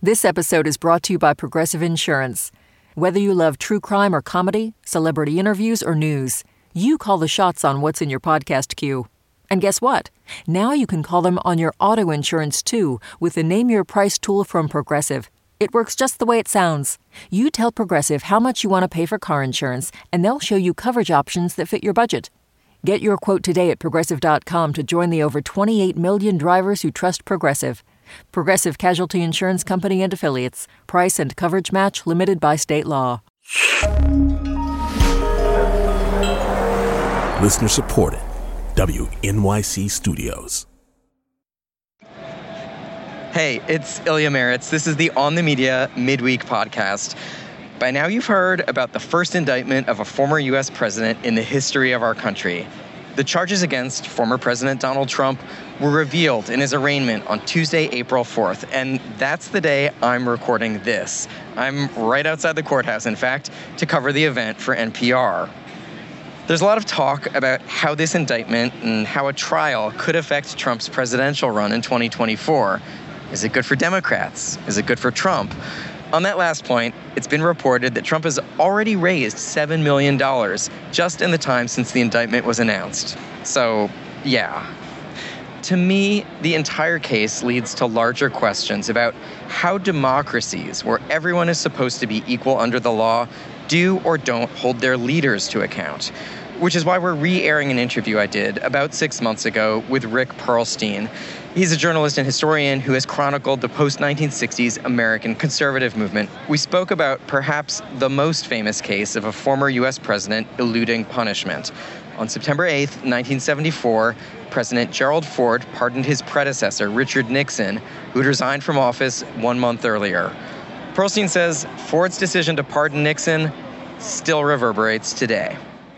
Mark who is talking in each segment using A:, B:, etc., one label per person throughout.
A: This episode is brought to you by Progressive Insurance. Whether you love true crime or comedy, celebrity interviews or news, you call the shots on what's in your podcast queue. And guess what? Now you can call them on your auto insurance too with the Name Your Price tool from Progressive. It works just the way it sounds. You tell Progressive how much you want to pay for car insurance, and they'll show you coverage options that fit your budget. Get your quote today at Progressive.com to join the over 28 million drivers who trust Progressive. Progressive Casualty Insurance Company and Affiliates. Price and coverage match limited by state law.
B: Listener supported. WNYC Studios.
C: Hey, it's Ilya Meritz. This is the On the Media Midweek podcast. By now you've heard about the first indictment of a former U.S. president in the history of our country. The charges against former President Donald Trump were revealed in his arraignment on Tuesday, April 4th, and that's the day I'm recording this. I'm right outside the courthouse, in fact, to cover the event for NPR. There's a lot of talk about how this indictment and how a trial could affect Trump's presidential run in 2024. Is it good for Democrats? Is it good for Trump? On that last point, it's been reported that Trump has already raised $7 million just in the time since the indictment was announced. So, yeah. To me, the entire case leads to larger questions about how democracies, where everyone is supposed to be equal under the law, do or don't hold their leaders to account. Which is why we're re-airing an interview I did about 6 months ago with Rick Perlstein. He's a journalist and historian who has chronicled the post-1960s American conservative movement. We spoke about perhaps the most famous case of a former U.S. president eluding punishment. On September 8th, 1974, President Gerald Ford pardoned his predecessor, Richard Nixon, who had resigned from office 1 month earlier. Perlstein says Ford's decision to pardon Nixon still reverberates today.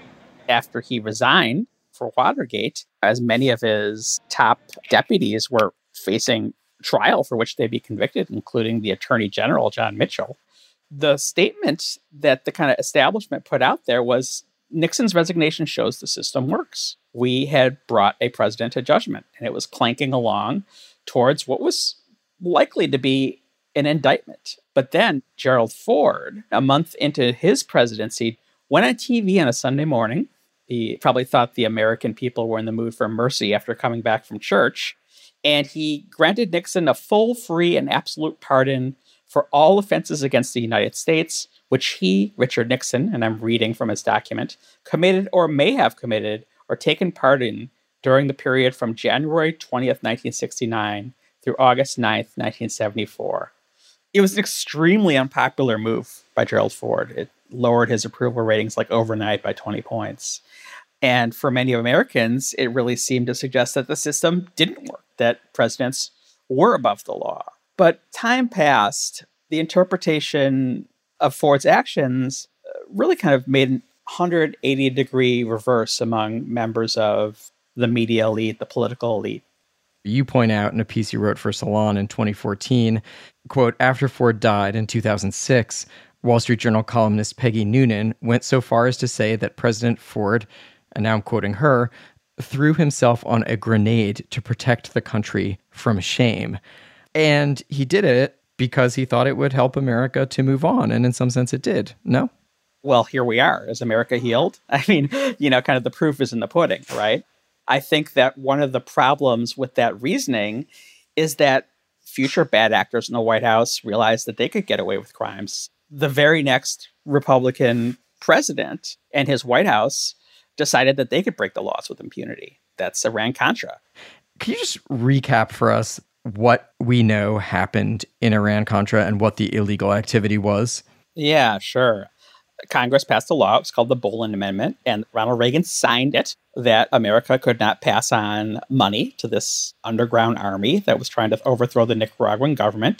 D: After he resigned for Watergate, as many of his top deputies were facing trial for which they'd be convicted, including the Attorney General, John Mitchell, the statement that the kind of establishment put out there was Nixon's resignation shows the system works. We had brought a president to judgment, and it was clanking along towards what was likely to be an indictment. But then Gerald Ford, a month into his presidency, went on TV on a Sunday morning. He probably thought the American people were in the mood for mercy after coming back from church. And he granted Nixon a full, free, and absolute pardon for all offenses against the United States, which he, Richard Nixon, and I'm reading from his document, committed or may have committed or taken part in during the period from January 20th, 1969 through August 9th, 1974. It was an extremely unpopular move by Gerald Ford. It lowered his approval ratings like overnight by 20 points. And for many Americans, it really seemed to suggest that the system didn't work, that presidents were above the law. But time passed. The interpretation of Ford's actions really kind of made an 180-degree reverse among members of the media elite, the political elite.
E: You point out in a piece you wrote for Salon in 2014, quote, after Ford died in 2006, Wall Street Journal columnist Peggy Noonan went so far as to say that President Ford, and now I'm quoting her, threw himself on a grenade to protect the country from shame. And he did it because he thought it would help America to move on. And in some sense it did. No?
D: Well, here we are. Is America healed? I mean, kind of the proof is in the pudding, right? I think that one of the problems with that reasoning is that future bad actors in the White House realized that they could get away with crimes. The very next Republican president and his White House decided that they could break the laws with impunity. That's Iran-Contra.
E: Can you just recap for us what we know happened in Iran-Contra and what the illegal activity was?
D: Yeah, sure. Congress passed a law. It was called the Boland Amendment, and Ronald Reagan signed it that America could not pass on money to this underground army that was trying to overthrow the Nicaraguan government.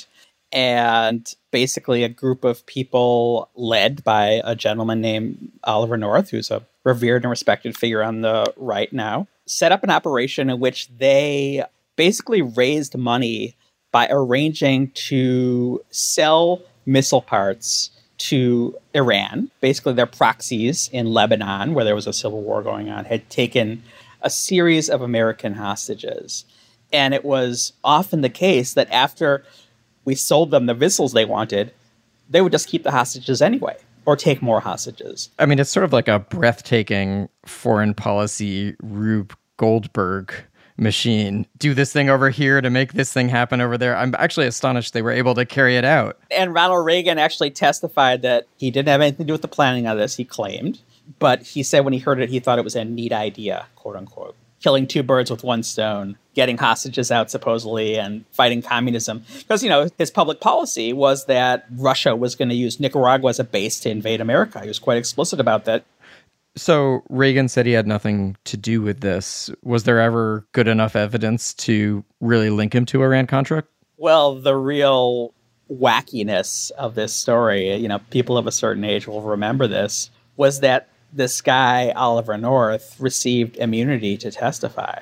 D: And basically a group of people led by a gentleman named Oliver North, who's a revered and respected figure on the right now, set up an operation in which they basically raised money by arranging to sell missile parts to Iran. Basically, their proxies in Lebanon, where there was a civil war going on, had taken a series of American hostages. And it was often the case that after we sold them the missiles they wanted, they would just keep the hostages anyway, or take more hostages.
E: I mean, it's sort of like a breathtaking foreign policy Rube Goldberg machine. Do this thing over here to make this thing happen over there. I'm actually astonished they were able to carry it out.
D: And Ronald Reagan actually testified that he didn't have anything to do with the planning of this, he claimed. But he said when he heard it, he thought it was a neat idea, quote unquote. Killing two birds with one stone, getting hostages out supposedly, and fighting communism. Because, his public policy was that Russia was going to use Nicaragua as a base to invade America. He was quite explicit about that.
E: So Reagan said he had nothing to do with this. Was there ever good enough evidence to really link him to Iran-Contra?
D: Well, the real wackiness of this story, people of a certain age will remember this, was that this guy, Oliver North, received immunity to testify.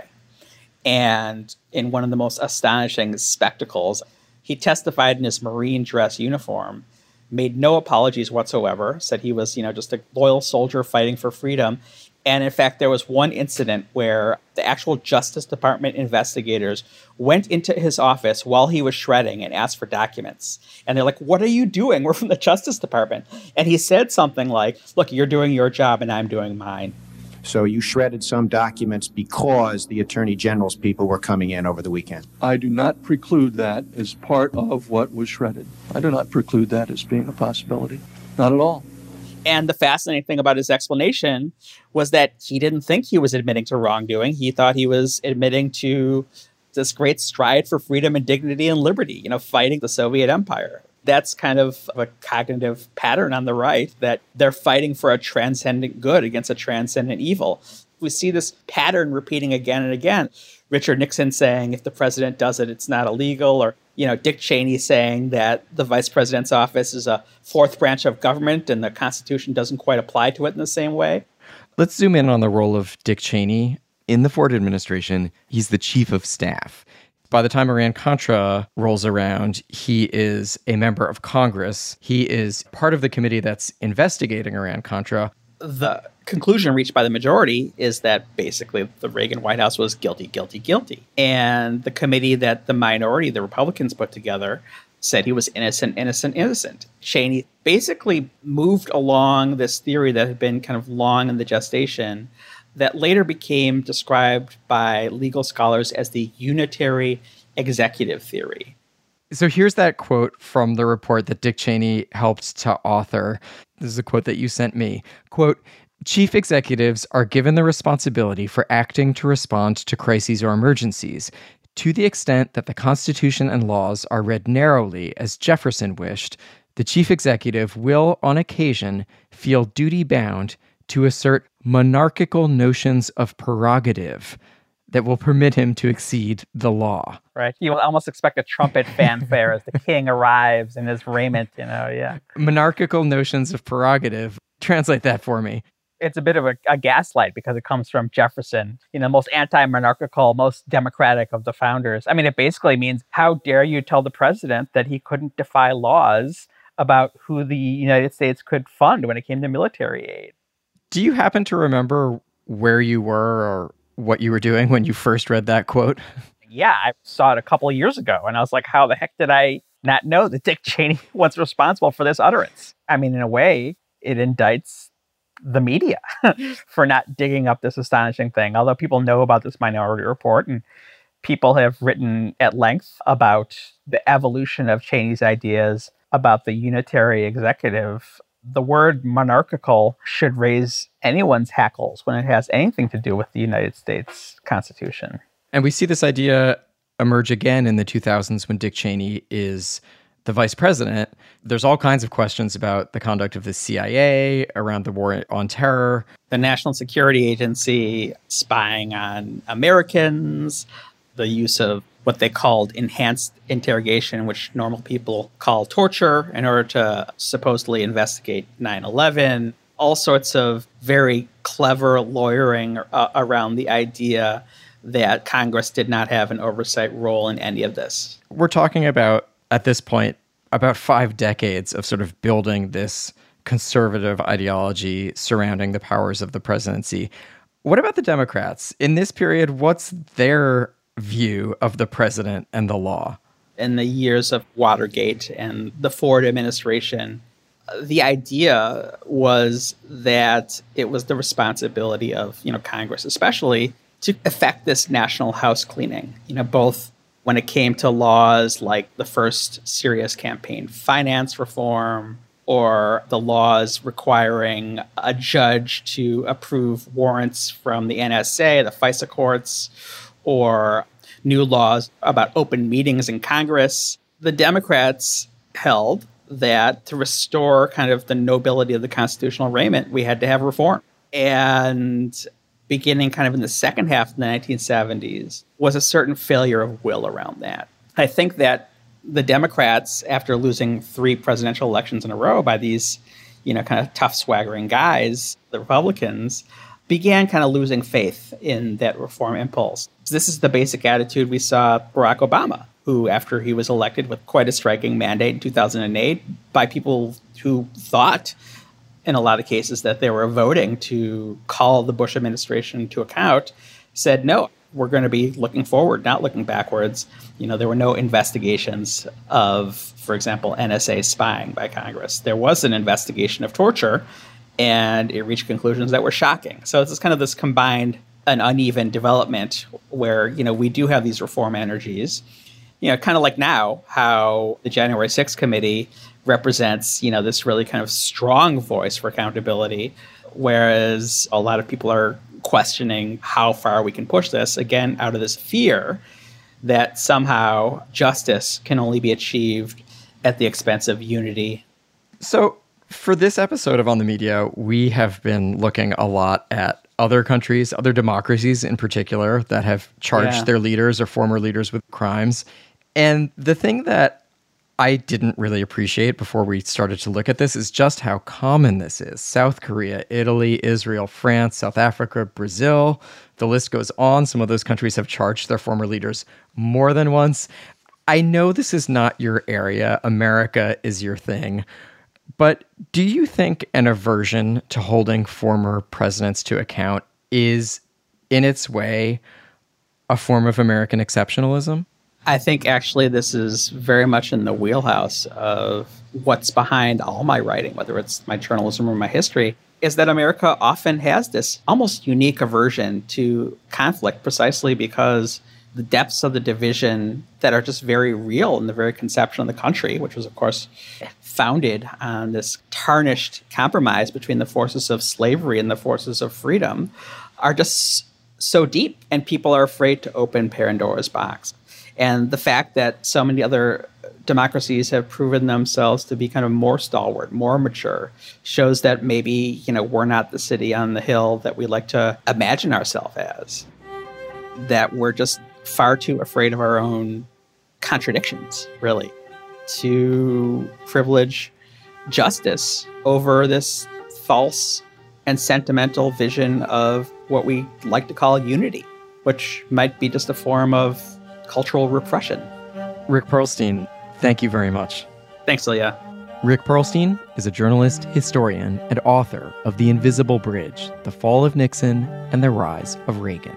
D: And in one of the most astonishing spectacles, he testified in his Marine dress uniform, made no apologies whatsoever, said he was, just a loyal soldier fighting for freedom. And in fact, there was one incident where the actual Justice Department investigators went into his office while he was shredding and asked for documents. And they're like, "What are you doing? We're from the Justice Department." And he said something like, "Look, you're doing your job and I'm doing mine."
F: So you shredded some documents because the Attorney General's people were coming in over the weekend.
G: I do not preclude that as part of what was shredded. I do not preclude that as being a possibility. Not at all.
D: And the fascinating thing about his explanation was that he didn't think he was admitting to wrongdoing. He thought he was admitting to this great stride for freedom and dignity and liberty, fighting the Soviet Empire. That's kind of a cognitive pattern on the right, that they're fighting for a transcendent good against a transcendent evil. We see this pattern repeating again and again. Richard Nixon saying, if the president does it, it's not illegal. Or, Dick Cheney saying that the vice president's office is a fourth branch of government and the Constitution doesn't quite apply to it in the same way.
E: Let's zoom in on the role of Dick Cheney. In the Ford administration, he's the chief of staff. By the time Iran-Contra rolls around, he is a member of Congress. He is part of the committee that's investigating Iran-Contra.
D: The conclusion reached by the majority is that basically the Reagan White House was guilty, guilty, guilty. And the committee that the minority, the Republicans, put together said he was innocent, innocent, innocent. Cheney basically moved along this theory that had been kind of long in the gestation that later became described by legal scholars as the unitary executive theory.
E: So here's that quote from the report that Dick Cheney helped to author. This is a quote that you sent me. Quote, "Chief executives are given the responsibility for acting to respond to crises or emergencies. To the extent that the Constitution and laws are read narrowly, as Jefferson wished, the chief executive will, on occasion, feel duty-bound to assert monarchical notions of prerogative that will permit him to exceed the law."
D: Right. You almost expect a trumpet fanfare as the king arrives in his raiment, yeah.
E: Monarchical notions of prerogative. Translate that for me.
D: It's a bit of a gaslight because it comes from Jefferson, most anti-monarchical, most democratic of the founders. I mean, it basically means, how dare you tell the president that he couldn't defy laws about who the United States could fund when it came to military aid?
E: Do you happen to remember where you were or what you were doing when you first read that quote?
D: Yeah, I saw it a couple of years ago, and I was like, how the heck did I not know that Dick Cheney was responsible for this utterance? I mean, in a way, it indicts the media for not digging up this astonishing thing. Although people know about this Minority Report, and people have written at length about the evolution of Cheney's ideas about the unitary executive, the word monarchical should raise anyone's hackles when it has anything to do with the United States Constitution.
E: And we see this idea emerge again in the 2000s when Dick Cheney is the vice president. There's all kinds of questions about the conduct of the CIA around the war on terror.
D: The National Security Agency spying on Americans, the use of what they called enhanced interrogation, which normal people call torture, in order to supposedly investigate 9/11. All sorts of very clever lawyering around the idea that Congress did not have an oversight role in any of this.
E: We're talking about, at this point, about 5 decades of sort of building this conservative ideology surrounding the powers of the presidency. What about the Democrats? In this period, what's their view of the president and the law?
D: in the years of Watergate and the Ford administration, the idea was that it was the responsibility of, Congress especially to effect this national house cleaning, both when it came to laws like the first serious campaign finance reform, or the laws requiring a judge to approve warrants from the NSA, the FISA courts, or new laws about open meetings in Congress. The Democrats held that to restore kind of the nobility of the constitutional arraignment, we had to have reform. And beginning kind of in the second half of the 1970s was a certain failure of will around that. I think that the Democrats, after losing 3 presidential elections in a row by these, kind of tough, swaggering guys, the Republicans, began kind of losing faith in that reform impulse. This is the basic attitude we saw Barack Obama, who, after he was elected with quite a striking mandate in 2008 by people who thought, in a lot of cases, that they were voting to call the Bush administration to account, said, no, we're going to be looking forward, not looking backwards. There were no investigations of, for example, NSA spying by Congress. There was an investigation of torture, and it reached conclusions that were shocking. So it's kind of this combined and uneven development where, we do have these reform energies, kind of like now how the January 6th committee represents, this really kind of strong voice for accountability, whereas a lot of people are questioning how far we can push this, again, out of this fear that somehow justice can only be achieved at the expense of unity.
E: So for this episode of On the Media, we have been looking a lot at other countries, other democracies in particular, that have charged their leaders or former leaders with crimes. And the thing that I didn't really appreciate before we started to look at this is just how common this is. South Korea, Italy, Israel, France, South Africa, Brazil, the list goes on. Some of those countries have charged their former leaders more than once. I know this is not your area. America is your thing. But do you think an aversion to holding former presidents to account is, in its way, a form of American exceptionalism?
D: I think actually this is very much in the wheelhouse of what's behind all my writing, whether it's my journalism or my history, is that America often has this almost unique aversion to conflict precisely because the depths of the division that are just very real in the very conception of the country, which was, of course, founded on this tarnished compromise between the forces of slavery and the forces of freedom, are just so deep, and people are afraid to open Pandora's box. And the fact that so many other democracies have proven themselves to be kind of more stalwart, more mature, shows that maybe, we're not the city on the hill that we like to imagine ourselves as. That we're just far too afraid of our own contradictions, really, to privilege justice over this false and sentimental vision of what we like to call unity, which might be just a form of cultural repression.
E: Rick Perlstein, thank you very much.
D: Thanks, Ilya.
E: Rick Perlstein is a journalist, historian, and author of The Invisible Bridge, The Fall of Nixon and the Rise of Reagan.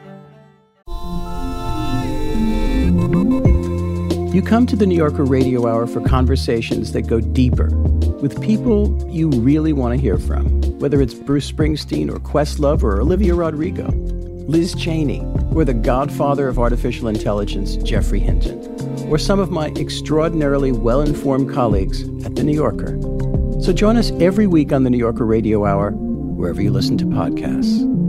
H: You come to the New Yorker Radio Hour for conversations that go deeper with people you really want to hear from, whether it's Bruce Springsteen or Questlove or Olivia Rodrigo, Liz Cheney, or the godfather of artificial intelligence, Geoffrey Hinton, or some of my extraordinarily well-informed colleagues at The New Yorker. So join us every week on the New Yorker Radio Hour, wherever you listen to podcasts.